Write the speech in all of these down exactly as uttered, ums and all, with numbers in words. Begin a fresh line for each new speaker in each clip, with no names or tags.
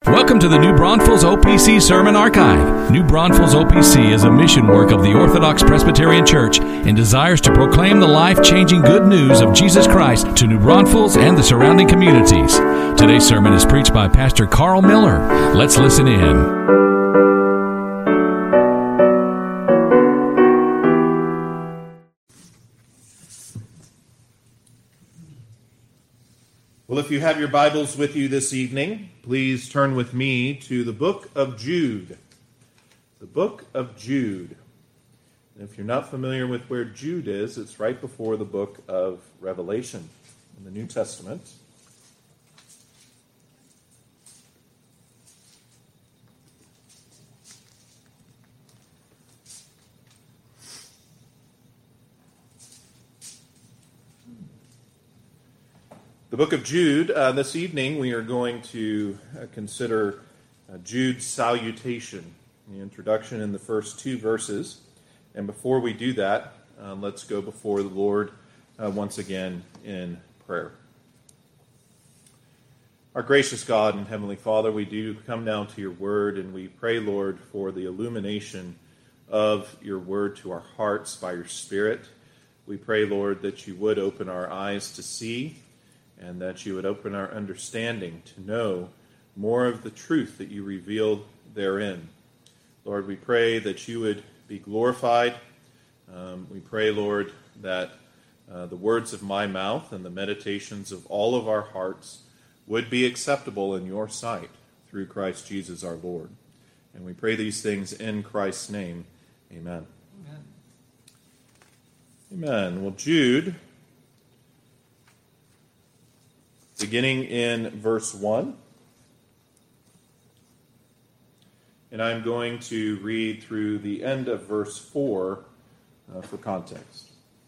Welcome to the New Braunfels O P C Sermon Archive. New Braunfels O P C is a mission work of the Orthodox Presbyterian Church and desires to proclaim the life-changing good news of Jesus Christ to New Braunfels and the surrounding communities. Today's sermon is preached by Pastor Carl Miller. Let's listen in.
Well, if you have your Bibles with you this evening, please turn with me to the book of Jude. The book of Jude. And if you're not familiar with where Jude is, it's right before the book of Revelation in the New Testament. The book of Jude, uh, this evening we are going to uh, consider uh, Jude's salutation, the introduction in the first two verses. And before we do that, uh, let's go before the Lord uh, once again in prayer. Our gracious God and Heavenly Father, we do come now to your word, and we pray, Lord, for the illumination of your word to our hearts by your Spirit. We pray, Lord, that you would open our eyes to see, and that you would open our understanding to know more of the truth that you reveal therein. Lord, we pray that you would be glorified. Um, we pray, Lord, that uh, the words of my mouth and the meditations of all of our hearts would be acceptable in your sight through Christ Jesus our Lord. And we pray these things in Christ's name. Amen. Amen. Amen. Well, Jude, beginning in verse one, and I'm going to read through the end of verse four uh, for context.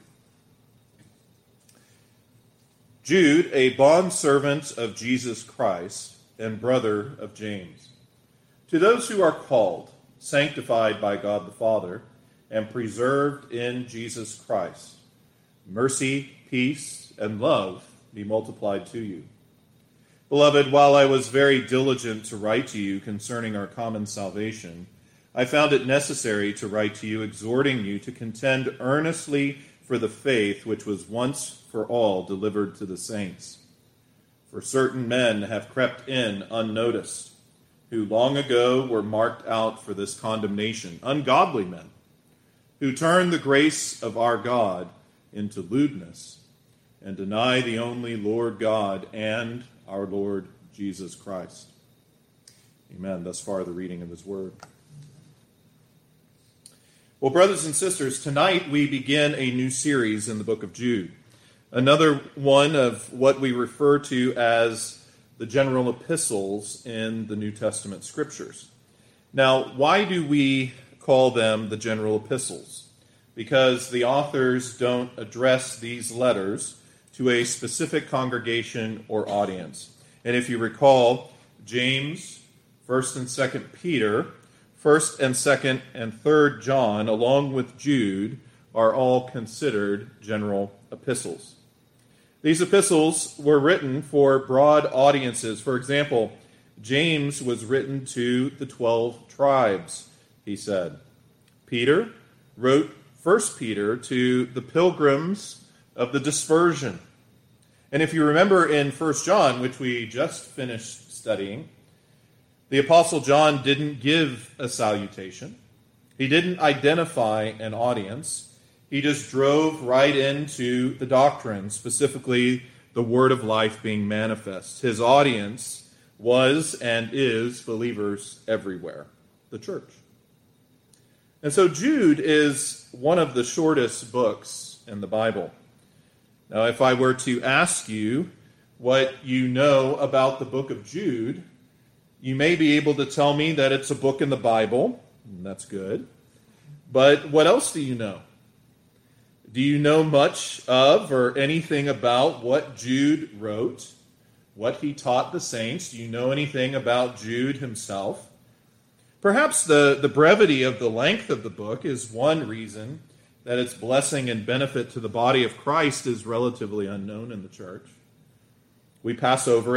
Jude, a bondservant of Jesus Christ and brother of James, to those who are called, sanctified by God the Father, and preserved in Jesus Christ, mercy, peace, and love be multiplied to you. Beloved, while I was very diligent to write to you concerning our common salvation, I found it necessary to write to you, exhorting you to contend earnestly for the faith which was once for all delivered to the saints. For certain men have crept in unnoticed, who long ago were marked out for this condemnation, ungodly men, who turn the grace of our God into lewdness, and deny the only Lord God and our Lord Jesus Christ. Amen. Thus far, the reading of his word. Well, brothers and sisters, tonight we begin a new series in the book of Jude. Another one of what we refer to as the general epistles in the New Testament scriptures. Now, why do we call them the general epistles? Because the authors don't address these letters to a specific congregation or audience. And if you recall, James, First and Second Peter, First and Second and Third John, along with Jude, are all considered general epistles. These epistles were written for broad audiences. For example, James was written to the twelve tribes, he said. Peter wrote First Peter to the pilgrims of the dispersion. And if you remember in First John, which we just finished studying, the Apostle John didn't give a salutation. He didn't identify an audience. He just drove right into the doctrine, specifically the word of life being manifest. His audience was and is believers everywhere, the church. And so Jude is one of the shortest books in the Bible. Now, if I were to ask you what you know about the book of Jude, you may be able to tell me that it's a book in the Bible, and that's good. But what else do you know? Do you know much of or anything about what Jude wrote, what he taught the saints? Do you know anything about Jude himself? Perhaps the, the brevity of the length of the book is one reason that its blessing and benefit to the body of Christ is relatively unknown in the church. We pass over it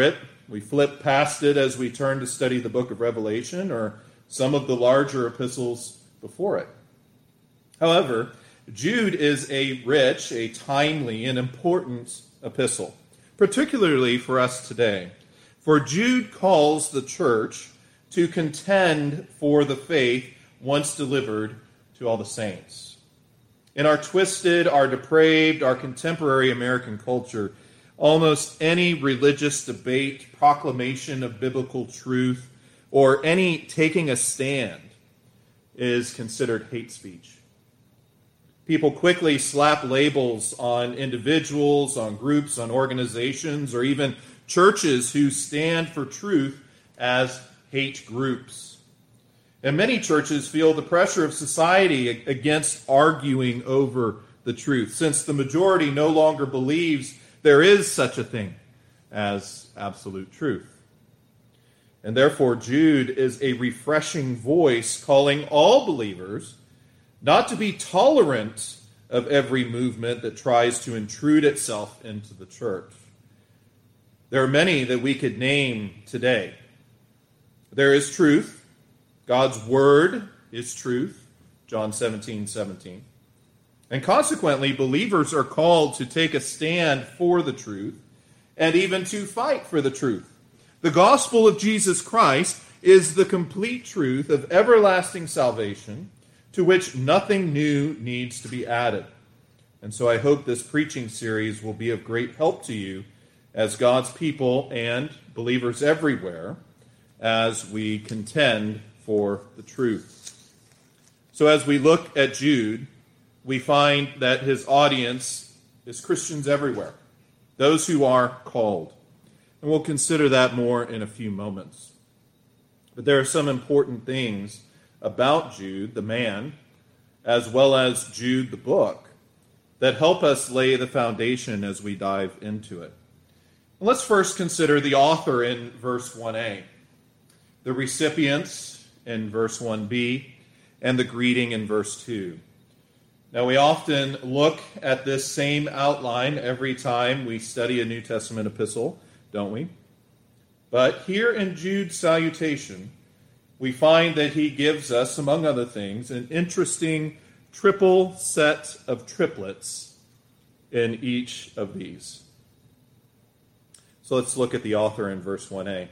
we flip past it as we turn to study the book of Revelation or some of the larger epistles before it. However, Jude is a rich, a timely, and important epistle, particularly for us today. For Jude calls the church to contend for the faith once delivered to all the saints. In our twisted, our depraved, our contemporary American culture, almost any religious debate, proclamation of biblical truth, or any taking a stand is considered hate speech. People quickly slap labels on individuals, on groups, on organizations, or even churches who stand for truth as hate groups. And many churches feel the pressure of society against arguing over the truth, since the majority no longer believes there is such a thing as absolute truth. And therefore, Jude is a refreshing voice calling all believers not to be tolerant of every movement that tries to intrude itself into the church. There are many that we could name today. There is truth. God's word is truth, John seventeen seventeen. And consequently, believers are called to take a stand for the truth and even to fight for the truth. The gospel of Jesus Christ is the complete truth of everlasting salvation, to which nothing new needs to be added. And so I hope this preaching series will be of great help to you as God's people and believers everywhere as we contend for the truth. So as we look at Jude, we find that his audience is Christians everywhere, those who are called. And we'll consider that more in a few moments. But there are some important things about Jude, the man, as well as Jude, the book, that help us lay the foundation as we dive into it. And let's first consider the author in verse one a, the recipients in verse one b, and the greeting in verse two. Now, we often look at this same outline every time we study a New Testament epistle, don't we? But here in Jude's salutation, we find that he gives us, among other things, an interesting triple set of triplets in each of these. So let's look at the author in verse one a. It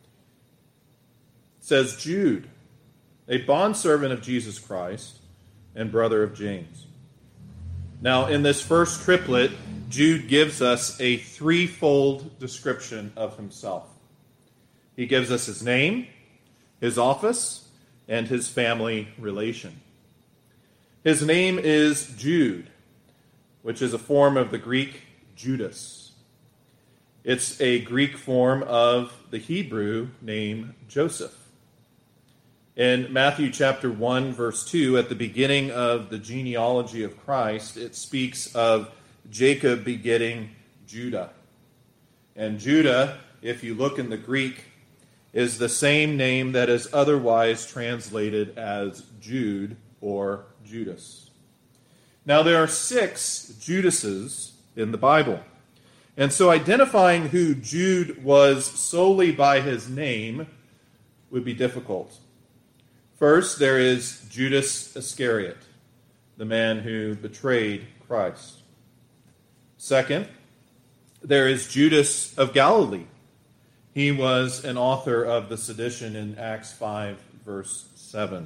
says, Jude, a bondservant of Jesus Christ and brother of James. Now, in this first triplet, Jude gives us a threefold description of himself. He gives us his name, his office, and his family relation. His name is Jude, which is a form of the Greek Judas. It's a Greek form of the Hebrew name Joseph. In Matthew chapter one, verse two, at the beginning of the genealogy of Christ, it speaks of Jacob begetting Judah. And Judah, if you look in the Greek, is the same name that is otherwise translated as Jude or Judas. Now, there are six Judases in the Bible. And so identifying who Jude was solely by his name would be difficult. First, there is Judas Iscariot, the man who betrayed Christ. Second, there is Judas of Galilee. He was an author of the sedition in Acts five, verse seven.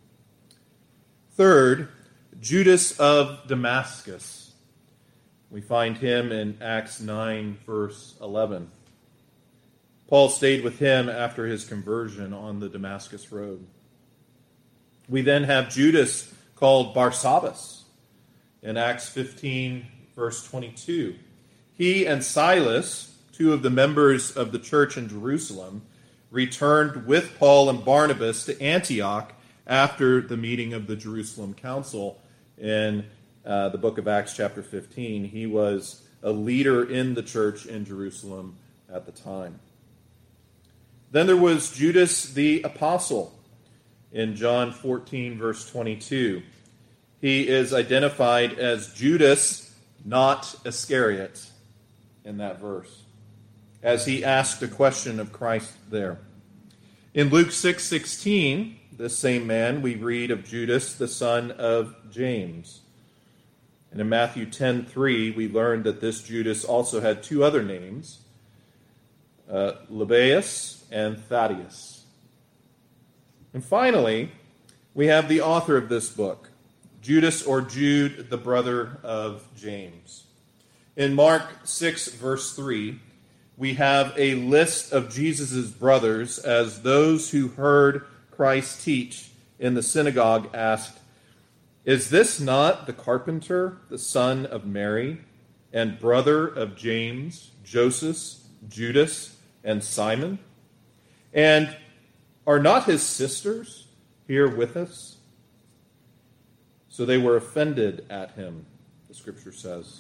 Third, Judas of Damascus. We find him in Acts nine, verse eleven. Paul stayed with him after his conversion on the Damascus road. We then have Judas called Barsabbas in Acts fifteen, verse twenty-two. He and Silas, two of the members of the church in Jerusalem, returned with Paul and Barnabas to Antioch after the meeting of the Jerusalem Council in uh, the book of Acts chapter fifteen. He was a leader in the church in Jerusalem at the time. Then there was Judas the Apostle in John fourteen, verse twenty-two. He is identified as Judas, not Iscariot, in that verse. as he asked a question of Christ there. In Luke six sixteen, this same man, we read of Judas, the son of James. And in Matthew ten three, we learned that this Judas also had two other names, uh, Lebbaeus and Thaddeus. And finally, we have the author of this book, Judas or Jude, the brother of James. In Mark six, verse three, we have a list of Jesus' brothers as those who heard Christ teach in the synagogue asked, "Is this not the carpenter, the son of Mary, and brother of James, Joseph, Judas, and Simon? And are not his sisters here with us?" So they were offended at him, the scripture says.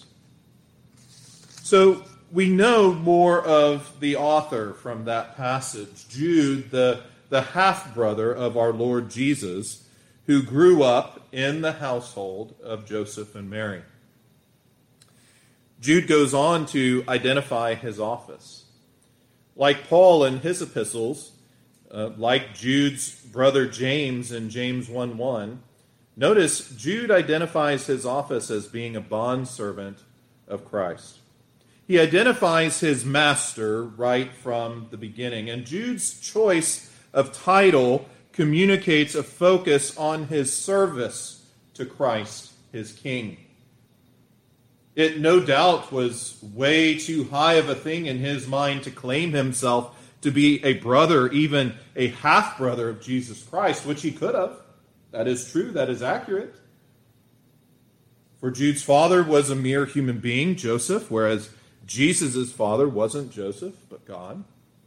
So we know more of the author from that passage, Jude, the, the half-brother of our Lord Jesus, who grew up in the household of Joseph and Mary. Jude goes on to identify his office. Like Paul in his epistles, uh, like Jude's brother James in James one one, notice Jude identifies his office as being a bondservant of Christ. He identifies his master right from the beginning, and Jude's choice of title communicates a focus on his service to Christ, his King. It no doubt was way too high of a thing in his mind to claim himself to be a brother, even a half-brother of Jesus Christ, which he could have. That is true, that is accurate. For Jude's father was a mere human being, Joseph, whereas Jesus' father wasn't Joseph, but God.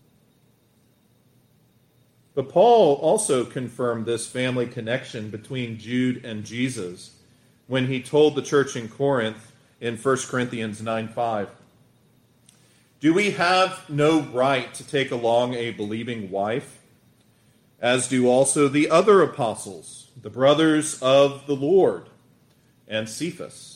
But Paul also confirmed this family connection between Jude and Jesus when he told the church in Corinth in First Corinthians nine five, "Do we have no right to take along a believing wife, as do also the other apostles, the brothers of the Lord, and Cephas?"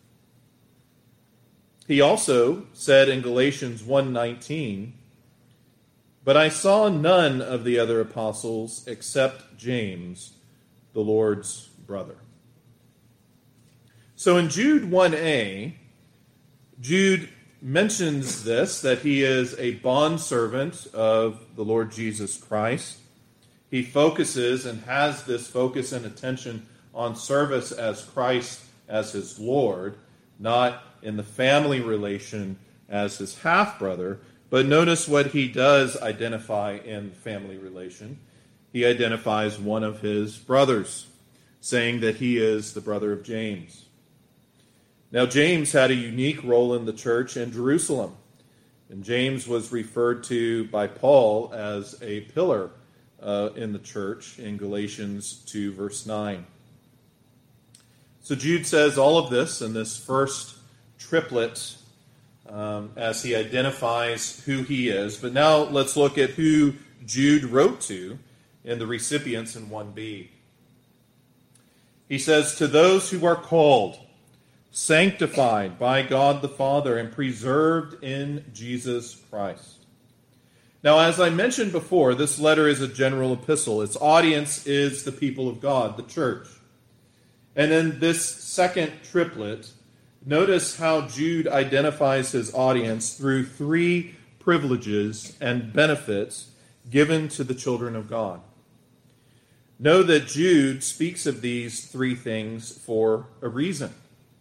He also said in Galatians one nineteen, "But I saw none of the other apostles except James, the Lord's brother." So in Jude one a, Jude mentions this, that he is a bondservant of the Lord Jesus Christ. He focuses and has this focus and attention on service as Christ as his Lord, not in the family relation as his half-brother. But notice what he does identify in the family relation. He identifies one of his brothers, saying that he is the brother of James. Now, James had a unique role in the church in Jerusalem. And James was referred to by Paul as a pillar uh, in the church in Galatians two, verse nine. So Jude says all of this in this first triplet um, as he identifies who he is. But now let's look at who Jude wrote to in the recipients in one b. He says, "To those who are called, sanctified by God the Father, and preserved in Jesus Christ." Now, as I mentioned before, this letter is a general epistle. Its audience is the people of God, the church. And in this second triplet, notice how Jude identifies his audience through three privileges and benefits given to the children of God. Know that Jude speaks of these three things for a reason.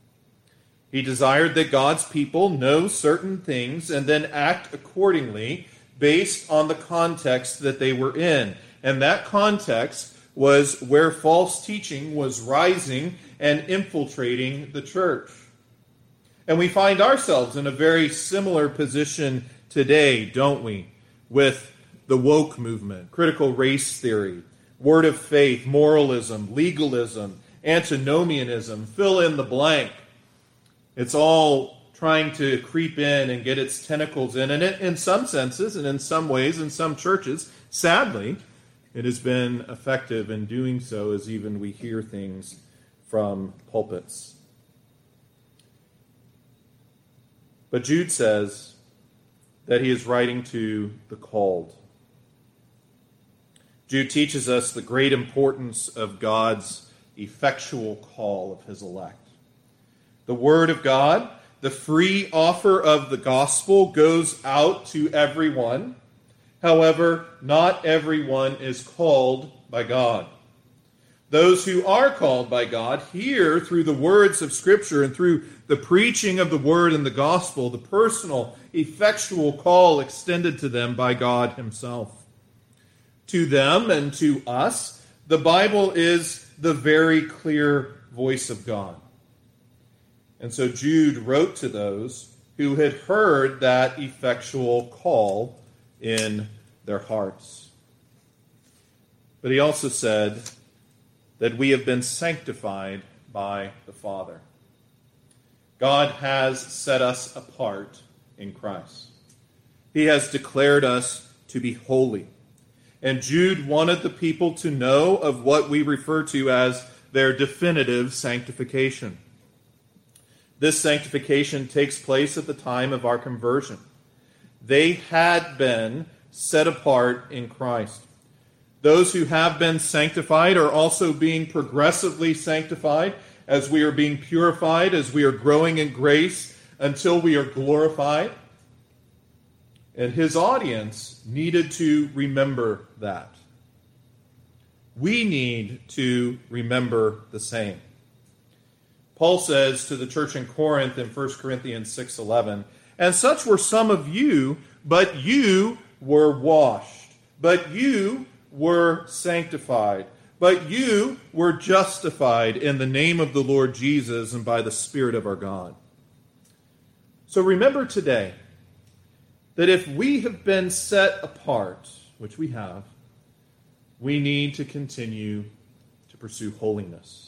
He desired that God's people know certain things and then act accordingly based on the context that they were in. And that context was where false teaching was rising and infiltrating the church. And we find ourselves in a very similar position today, don't we? With the woke movement, critical race theory, word of faith, moralism, legalism, antinomianism, fill in the blank. It's all trying to creep in and get its tentacles in. And it, in some senses, and in some ways, in some churches, sadly, it has been effective in doing so, as even we hear things from pulpits. But Jude says that he is writing to the called. Jude teaches us the great importance of God's effectual call of his elect. The word of God, the free offer of the gospel, goes out to everyone. However, not everyone is called by God. Those who are called by God hear through the words of Scripture and through the preaching of the word and the gospel, the personal, effectual call extended to them by God himself. To them and to us, the Bible is the very clear voice of God. And so Jude wrote to those who had heard that effectual call in their hearts. But he also said that we have been sanctified by the Father. God has set us apart in Christ. He has declared us to be holy. And Jude wanted the people to know of what we refer to as their definitive sanctification. This sanctification takes place at the time of our conversion. They had been set apart in Christ. Those who have been sanctified are also being progressively sanctified as we are being purified, as we are growing in grace until we are glorified. And his audience needed to remember that. We need to remember the same. Paul says to the church in Corinth in First Corinthians six eleven, "And such were some of you, but you were washed, but you were sanctified, but you were justified in the name of the Lord Jesus and by the Spirit of our God." So remember today that if we have been set apart, which we have, we need to continue to pursue holiness.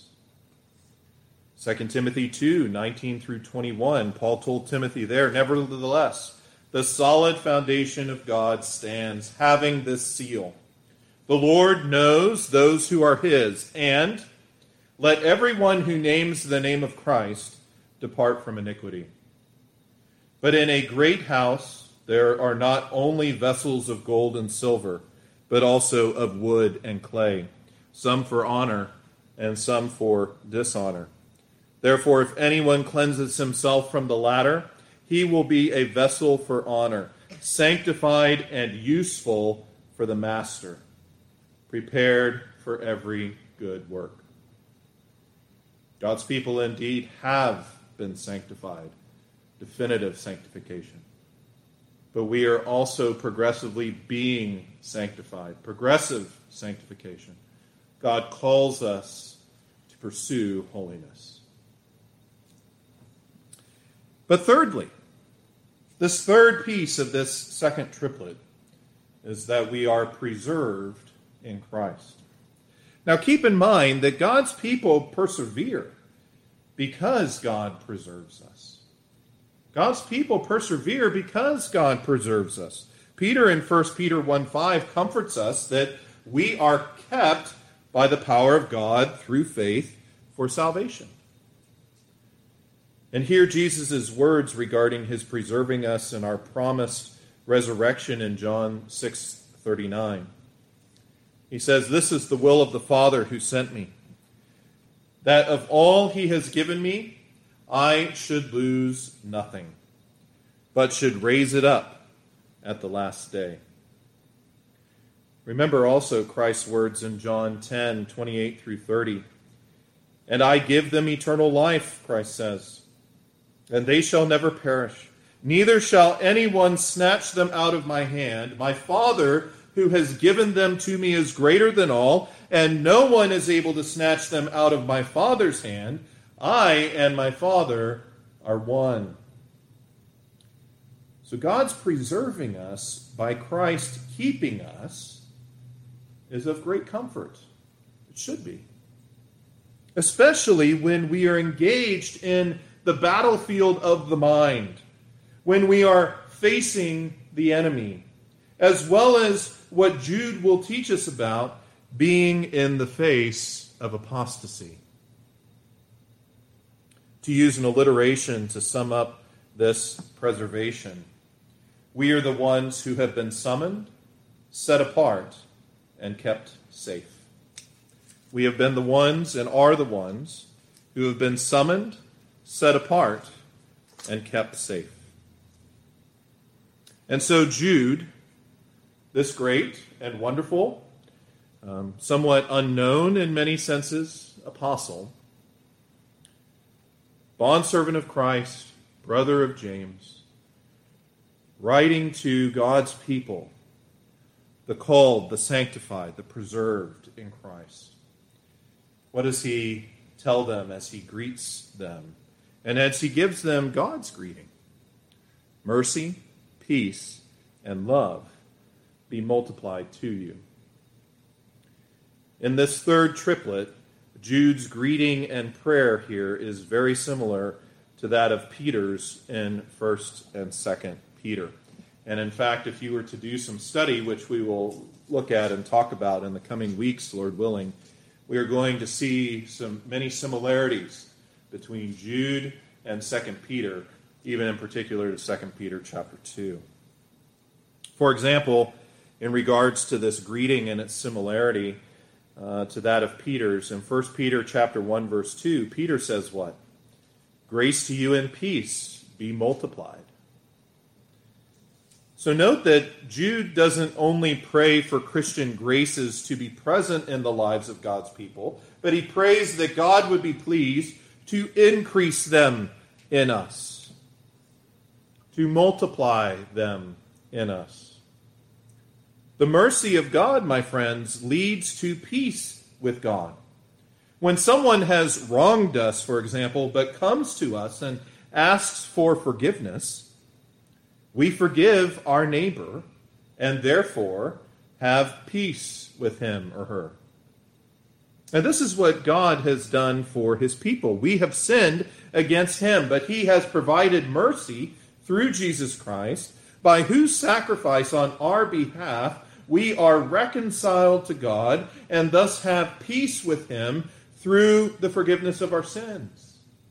Second Timothy two, nineteen through twenty-one, Paul told Timothy there, "Nevertheless, the solid foundation of God stands, having this seal. The Lord knows those who are his, and let everyone who names the name of Christ depart from iniquity. But in a great house there are not only vessels of gold and silver, but also of wood and clay, some for honor and some for dishonor. Therefore, if anyone cleanses himself from the latter, he will be a vessel for honor, sanctified and useful for the master, prepared for every good work." God's people indeed have been sanctified, definitive sanctification. But we are also progressively being sanctified, progressive sanctification. God calls us to pursue holiness. But thirdly, this third piece of this second triplet is that we are preserved in Christ. Now keep in mind that God's people persevere because God preserves us. God's people persevere because God preserves us. Peter in First Peter one five comforts us that we are kept by the power of God through faith for salvation. And hear Jesus' words regarding his preserving us and our promised resurrection in John six thirty-nine. He says, "This is the will of the Father who sent me, that of all he has given me, I should lose nothing, but should raise it up at the last day." Remember also Christ's words in John ten twenty-eight through thirty. "And I give them eternal life," Christ says, "and they shall never perish. Neither shall anyone snatch them out of my hand. My Father, who has given them to me, is greater than all, and no one is able to snatch them out of my Father's hand. I and my Father are one." So God's preserving us by Christ keeping us is of great comfort. It should be. Especially when we are engaged in the battlefield of the mind, when we are facing the enemy, as well as what Jude will teach us about being in the face of apostasy. To use an alliteration to sum up this preservation, We are the ones who have been summoned, set apart, and kept safe. We have been the ones and are the ones who have been summoned, set apart, and kept safe. And so Jude, this great and wonderful, um, somewhat unknown in many senses, apostle, bondservant of Christ, brother of James, writing to God's people, the called, the sanctified, the preserved in Christ. What does he tell them as he greets them and as he gives them God's greeting? Mercy, peace, and love be multiplied to you. In this third triplet, Jude's greeting and prayer here is very similar to that of Peter's in First and Second Peter. And in fact, if you were to do some study, which we will look at and talk about in the coming weeks, Lord willing, we are going to see some many similarities between Jude and Second Peter, even in particular to Second Peter chapter two. For example, in regards to this greeting and its similarity uh, to that of Peter's, in First Peter chapter one, verse two, Peter says what? Grace to you and peace be multiplied. So note that Jude doesn't only pray for Christian graces to be present in the lives of God's people, but he prays that God would be pleased to increase them in us, to multiply them in us. The mercy of God, my friends, leads to peace with God. When someone has wronged us, for example, but comes to us and asks for forgiveness, we forgive our neighbor and therefore have peace with him or her. And this is what God has done for his people. We have sinned against him, but he has provided mercy through Jesus Christ, by whose sacrifice on our behalf we are reconciled to God and thus have peace with him through the forgiveness of our sins.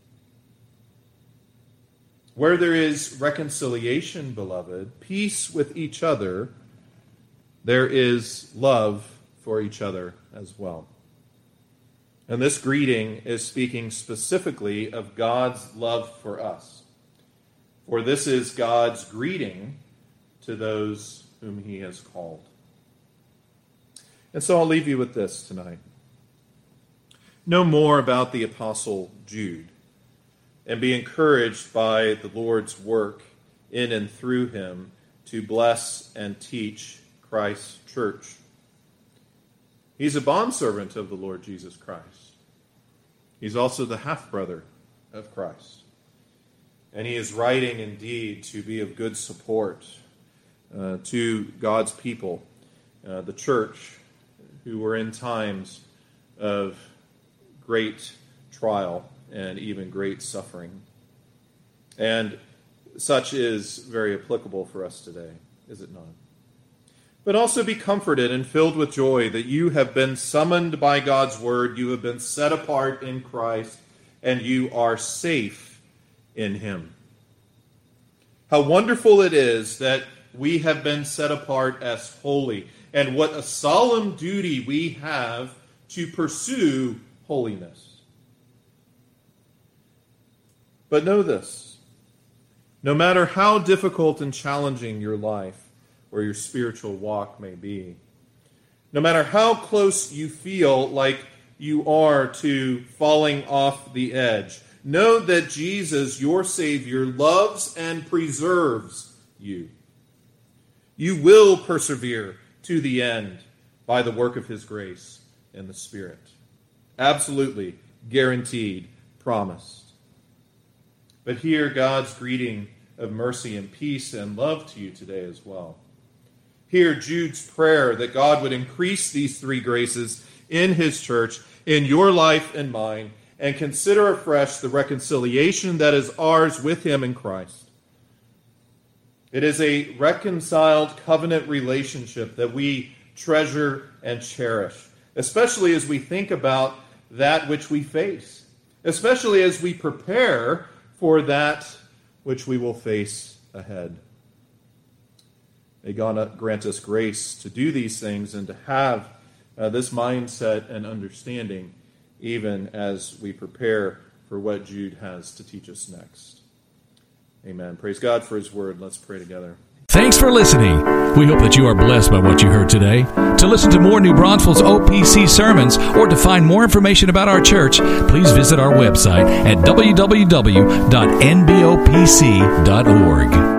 Where there is reconciliation, beloved, peace with each other, there is love for each other as well. And this greeting is speaking specifically of God's love for us. For this is God's greeting to those whom he has called. And so I'll leave you with this tonight. Know more about the Apostle Jude, and be encouraged by the Lord's work in and through him to bless and teach Christ's church. He's a bondservant of the Lord Jesus Christ. He's also the half-brother of Christ. And he is writing indeed to be of good support uh, to God's people, uh, the church, who were in times of great trial and even great suffering. And such is very applicable for us today, is it not? But also be comforted and filled with joy that you have been summoned by God's word, you have been set apart in Christ, and you are safe in him. How wonderful it is that we have been set apart as holy, and what a solemn duty we have to pursue holiness. But know this, no matter how difficult and challenging your life or your spiritual walk may be, no matter how close you feel like you are to falling off the edge, know that Jesus, your Savior, loves and preserves you. You will persevere to the end by the work of his grace and the Spirit. Absolutely guaranteed, promised. But hear God's greeting of mercy and peace and love to you today as well. Hear Jude's prayer that God would increase these three graces in his church, in your life and mine, and consider afresh the reconciliation that is ours with him in Christ. It is a reconciled covenant relationship that we treasure and cherish, especially as we think about that which we face, especially as we prepare for that which we will face ahead. May God grant us grace to do these things and to have uh, this mindset and understanding even as we prepare for what Jude has to teach us next. Amen. Praise God for his word. Let's pray together.
Thanks for listening. We hope that you are blessed by what you heard today. To listen to more New Braunfels O P C sermons or to find more information about our church, please visit our website at w w w dot n b o p c dot org.